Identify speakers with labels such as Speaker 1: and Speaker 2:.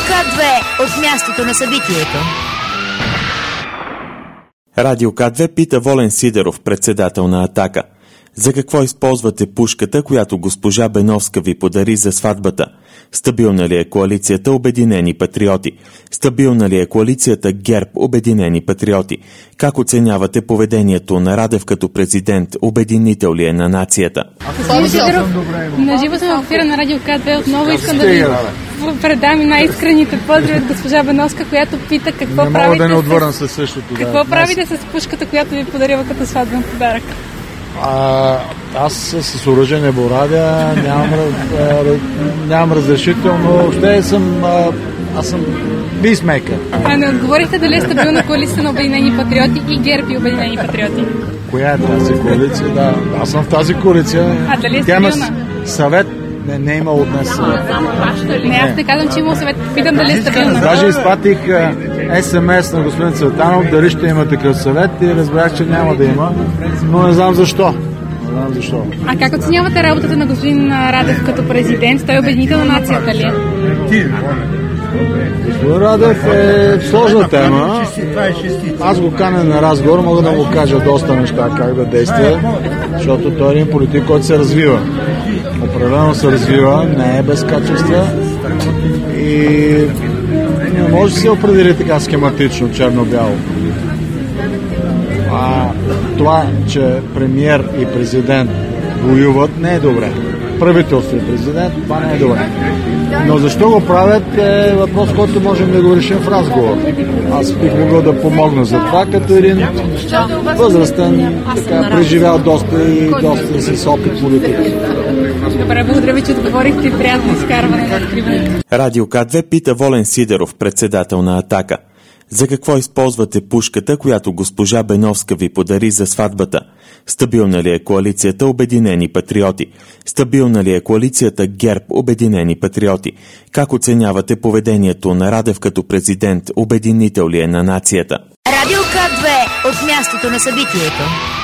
Speaker 1: К2 от мястото на събитието.
Speaker 2: Радио К2 пита Волен Сидеров, председател на Атака. За какво използвате пушката, която госпожа Беновска ви подари за сватбата? Стабилна ли е коалицията Обединени патриоти? Стабилна ли е коалицията ГЕРБ Обединени патриоти? Как оценявате поведението на Радев като президент? Обединител ли е на нацията?
Speaker 3: Господин Сидеров, наживо съм в ефира на Радио К2. Отново искам да ви предам и най-искрените поздрави от госпожа Беновска, която пита какво правите,
Speaker 4: да не отвърна със същото.
Speaker 3: Какво правите с пушката, която ви подарила като сватбен подарък?
Speaker 4: Аз с оръжие не боравя, нямам разрешително, въобще аз съм писмейкър.
Speaker 3: Не отговорихте дали е стабилна коалиция на Обединени патриоти и ГЕРБ и Обединени патриоти?
Speaker 4: Коя е тази коалиция? Да, аз съм в тази коалиция.
Speaker 3: Дали е стабилна?
Speaker 4: Съвет не е имало днес съвет.
Speaker 3: Не, аз не казвам, че имало съвет. Питам дали е стабилна.
Speaker 4: Даже изпратих СМС на господин Цветанов дали ще има такъв съвет и разбрах, че няма да има, но не знам защо.
Speaker 3: А как оценявате работата на господин Радев като президент? Той е обединител на нацията ли?
Speaker 4: Господин Радев е сложна тема. Аз го каня на разговор, мога да му кажа доста неща как да действа, защото той е един политик, който се развива. Определено се развива, не е без качества и не може да се определи така схематично, черно-бяло. Това, че премиер и президент воюват, не е добре. Правителство и президент, това не е добре. Но защо го правят е въпрос, който можем да го решим в разговор. Аз бих могъл да помогна за това, като един възрастен, така, преживял доста и доста с опит политик.
Speaker 3: Добре, благодаря ви, че отговорихте и приятно изкарване на откриването.
Speaker 2: Радио К2 пита Волен Сидеров, председател на Атака. За какво използвате пушката, която госпожа Беновска ви подари за сватбата? Стабилна ли е коалицията Обединени патриоти? Стабилна ли е коалицията ГЕРБ Обединени патриоти? Как оценявате поведението на Радев като президент? Обединител ли е на нацията?
Speaker 1: Радио К2 от мястото на събитието.